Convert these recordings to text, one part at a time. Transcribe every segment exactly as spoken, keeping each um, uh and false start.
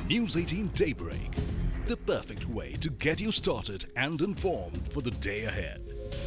News eighteen Daybreak, the perfect way to get you started and informed for the day ahead.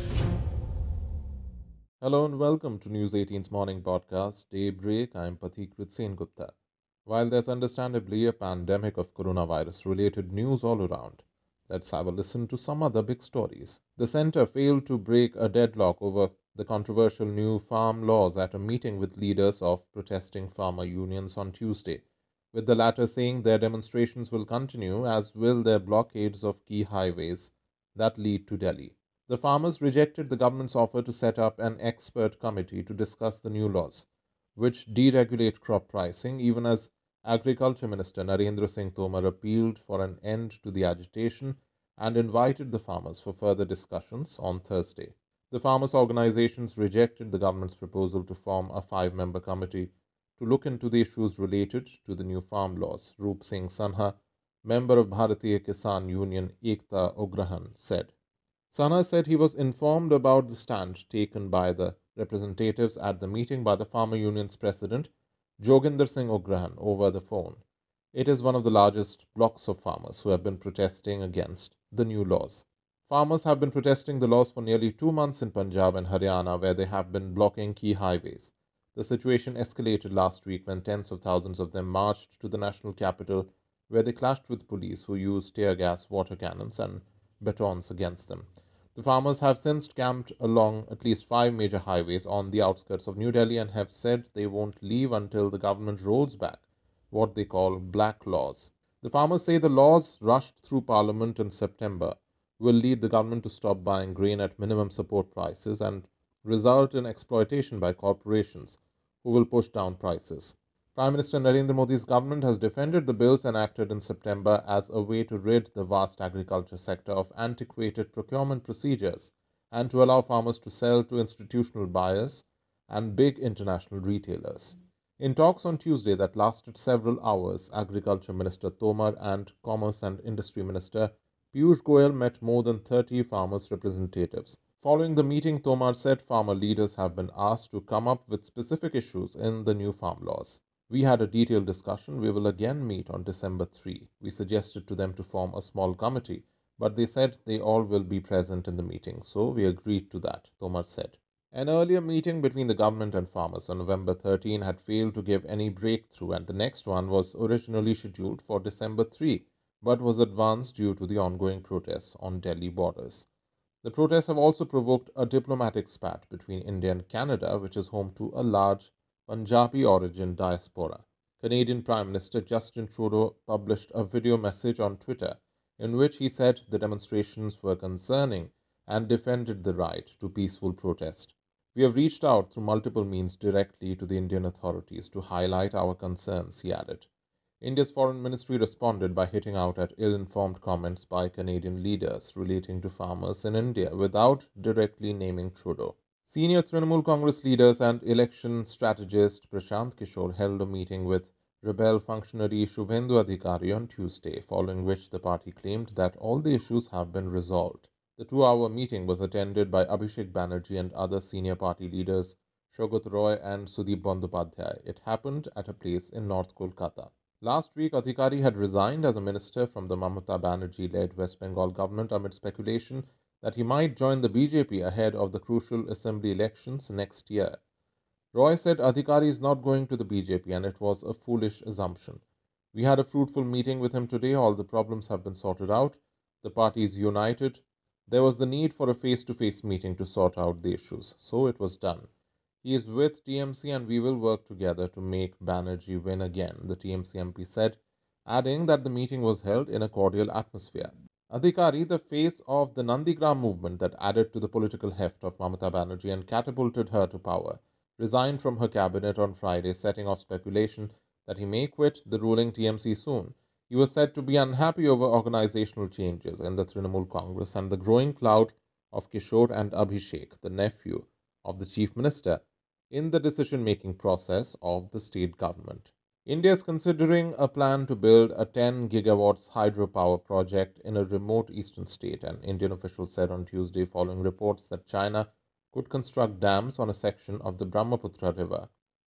Hello and welcome to News eighteen's morning podcast, Daybreak. I'm Pathikrit Gupta. While there's understandably a pandemic of coronavirus-related news all around, let's have a listen to some other big stories. The centre failed to break a deadlock over the controversial new farm laws at a meeting with leaders of protesting farmer unions on Tuesday, with the latter saying their demonstrations will continue, as will their blockades of key highways that lead to Delhi. The farmers rejected the government's offer to set up an expert committee to discuss the new laws, which deregulate crop pricing, even as Agriculture Minister Narendra Singh Tomar appealed for an end to the agitation and invited the farmers for further discussions on Thursday. The farmers' organizations rejected the government's proposal to form a five-member committee to look into the issues related to the new farm laws. Roop Singh Sanha, member of Bharatiya Kisan Union Ekta Ugrahan, said. Sanha said he was informed about the stand taken by the representatives at the meeting by the Farmer Union's president, Joginder Singh Ugrahan, over the phone. It is one of the largest blocks of farmers who have been protesting against the new laws. Farmers have been protesting the laws for nearly two months in Punjab and Haryana, where they have been blocking key highways. The situation escalated last week when tens of thousands of them marched to the national capital, where they clashed with police who used tear gas, water cannons, and batons against them. The farmers have since camped along at least five major highways on the outskirts of New Delhi and have said they won't leave until the government rolls back what they call black laws. The farmers say the laws rushed through Parliament in September will lead the government to stop buying grain at minimum support prices and result in exploitation by corporations who will push down prices. Prime Minister Narendra Modi's government has defended the bills enacted in September as a way to rid the vast agriculture sector of antiquated procurement procedures and to allow farmers to sell to institutional buyers and big international retailers. In talks on Tuesday that lasted several hours, Agriculture Minister Tomar and Commerce and Industry Minister Piyush Goyal met more than thirty farmers' representatives. Following the meeting, Tomar said farmer leaders have been asked to come up with specific issues in the new farm laws. We had a detailed discussion. We will again meet on December third. We suggested to them to form a small committee, but they said they all will be present in the meeting, so we agreed to that, Tomar said. An earlier meeting between the government and farmers on November thirteenth had failed to give any breakthrough, and the next one was originally scheduled for December third, but was advanced due to the ongoing protests on Delhi borders. The protests have also provoked a diplomatic spat between India and Canada, which is home to a large Punjabi origin diaspora. Canadian Prime Minister Justin Trudeau published a video message on Twitter in which he said the demonstrations were concerning and defended the right to peaceful protest. We have reached out through multiple means directly to the Indian authorities to highlight our concerns, he added. India's foreign ministry responded by hitting out at ill-informed comments by Canadian leaders relating to farmers in India without directly naming Trudeau. Senior Trinamool Congress leaders and election strategist Prashant Kishore held a meeting with rebel functionary Shubhendu Adhikari on Tuesday, following which the party claimed that all the issues have been resolved. The two-hour meeting was attended by Abhishek Banerjee and other senior party leaders Shogat Roy and Sudeep Bandyopadhyay. It happened at a place in North Kolkata. Last week, Adhikari had resigned as a minister from the Mamata Banerjee-led West Bengal government amid speculation that he might join the B J P ahead of the crucial assembly elections next year. Roy said Adhikari is not going to the B J P and it was a foolish assumption. We had a fruitful meeting with him today. All the problems have been sorted out. The party is united. There was the need for a face-to-face meeting to sort out the issues, so it was done. He is with T M C and we will work together to make Banerjee win again, the T M C M P said, adding that the meeting was held in a cordial atmosphere. Adhikari, the face of the Nandigram movement that added to the political heft of Mamata Banerjee and catapulted her to power, resigned from her cabinet on Friday, setting off speculation that he may quit the ruling T M C soon. He was said to be unhappy over organizational changes in the Trinamool Congress and the growing clout of Kishore and Abhishek, the nephew of the chief minister, in the decision-making process of the state government. India is considering a plan to build a ten gigawatts hydropower project in a remote eastern state, an Indian official said on Tuesday, following reports that China could construct dams on a section of the Brahmaputra River.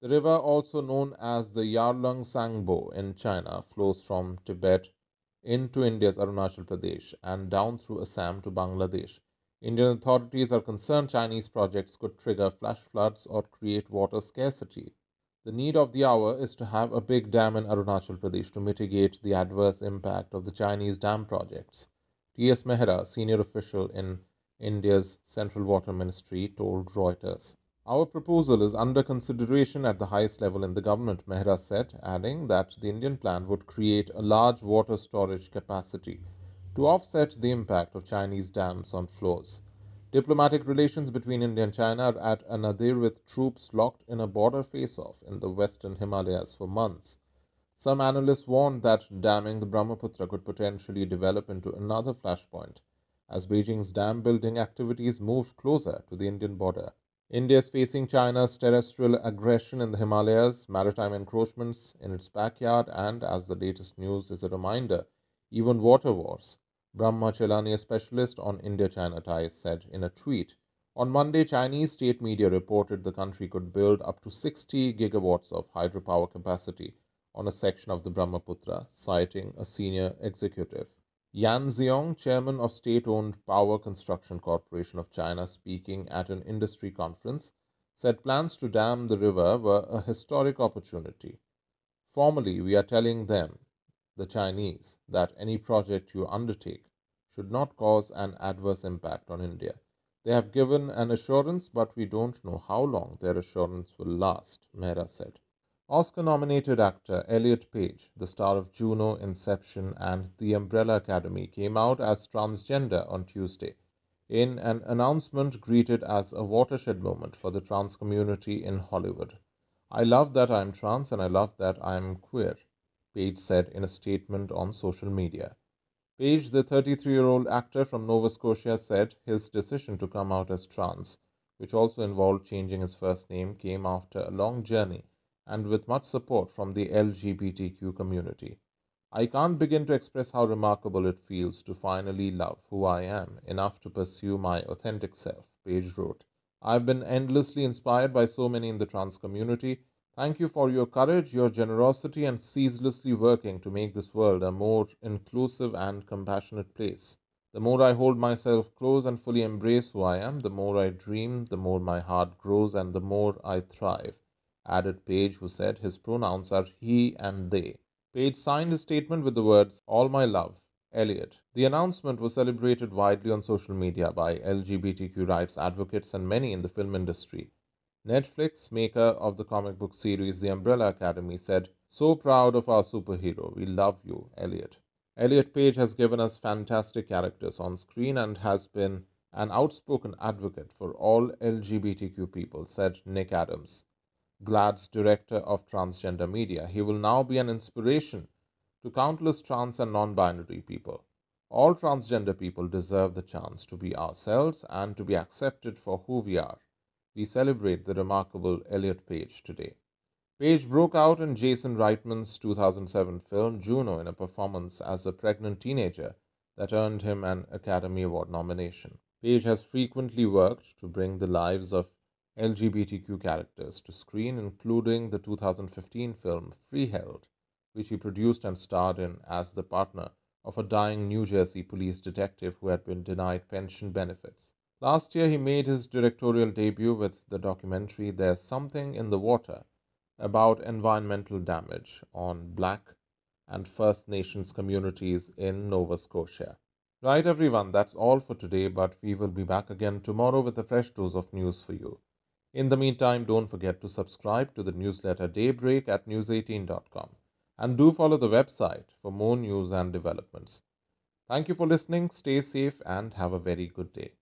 The river, also known as the Yarlung Sangbo in China, flows from Tibet into India's Arunachal Pradesh and down through Assam to Bangladesh. Indian authorities are concerned Chinese projects could trigger flash floods or create water scarcity. The need of the hour is to have a big dam in Arunachal Pradesh to mitigate the adverse impact of the Chinese dam projects. T S Mehra, senior official in India's Central Water Ministry, told Reuters. Our proposal is under consideration at the highest level in the government, Mehra said, adding that the Indian plan would create a large water storage capacity to offset the impact of Chinese dams on flows. Diplomatic relations between India and China are at a nadir, with troops locked in a border face-off in the western Himalayas for months. Some analysts warned that damming the Brahmaputra could potentially develop into another flashpoint as Beijing's dam-building activities moved closer to the Indian border. India is facing China's terrestrial aggression in the Himalayas, maritime encroachments in its backyard, and, as the latest news is a reminder, even water wars. Brahma Chelani, a specialist on India-China ties, said in a tweet, on Monday, Chinese state media reported the country could build up to sixty gigawatts of hydropower capacity on a section of the Brahmaputra, citing a senior executive. Yan Xiong, chairman of state-owned Power Construction Corporation of China, speaking at an industry conference, said plans to dam the river were a historic opportunity. Formally, we are telling them, the Chinese, that any project you undertake should not cause an adverse impact on India. They have given an assurance, but we don't know how long their assurance will last, Mehra said. Oscar-nominated actor Elliot Page, the star of Juno, Inception, and The Umbrella Academy, came out as transgender on Tuesday, in an announcement greeted as a watershed moment for the trans community in Hollywood. I love that I am trans and I love that I am queer, Page said in a statement on social media. Page, the thirty-three-year-old actor from Nova Scotia, said his decision to come out as trans, which also involved changing his first name, came after a long journey and with much support from the L G B T Q community. I can't begin to express how remarkable it feels to finally love who I am enough to pursue my authentic self, Page wrote. I've been endlessly inspired by so many in the trans community. Thank you for your courage, your generosity, and ceaselessly working to make this world a more inclusive and compassionate place. The more I hold myself close and fully embrace who I am, the more I dream, the more my heart grows, and the more I thrive, added Page, who said his pronouns are he and they. Page signed his statement with the words, All my love, Elliot. The announcement was celebrated widely on social media by L G B T Q rights advocates and many in the film industry. Netflix, maker of the comic book series The Umbrella Academy, said, So proud of our superhero. We love you, Elliot. Elliot Page has given us fantastic characters on screen and has been an outspoken advocate for all L G B T Q people, said Nick Adams, GLAAD's director of transgender media. He will now be an inspiration to countless trans and non-binary people. All transgender people deserve the chance to be ourselves and to be accepted for who we are. We celebrate the remarkable Elliot Page today. Page broke out in Jason Reitman's two thousand seven film Juno in a performance as a pregnant teenager that earned him an Academy Award nomination. Page has frequently worked to bring the lives of L G B T Q characters to screen, including the two thousand fifteen film Freeheld, which he produced and starred in as the partner of a dying New Jersey police detective who had been denied pension benefits. Last year, he made his directorial debut with the documentary There's Something in the Water, about environmental damage on Black and First Nations communities in Nova Scotia. Right, everyone, that's all for today, but we will be back again tomorrow with a fresh dose of news for you. In the meantime, don't forget to subscribe to the newsletter Daybreak at news eighteen dot com and do follow the website for more news and developments. Thank you for listening, stay safe, and have a very good day.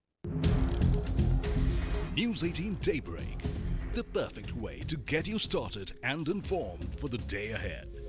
News eighteen Daybreak, the perfect way to get you started and informed for the day ahead.